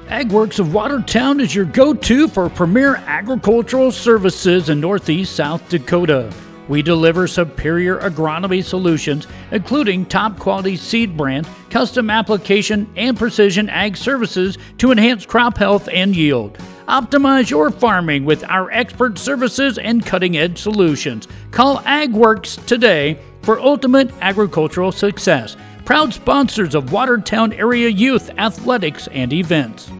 AgWorks of Watertown is your go-to for premier agricultural services in Northeast South Dakota. We deliver superior agronomy solutions, including top-quality seed brands, custom application, and precision ag services to enhance crop health and yield. Optimize your farming with our expert services and cutting-edge solutions. Call AgWorks today for ultimate agricultural success. Proud sponsors of Watertown area youth athletics and events.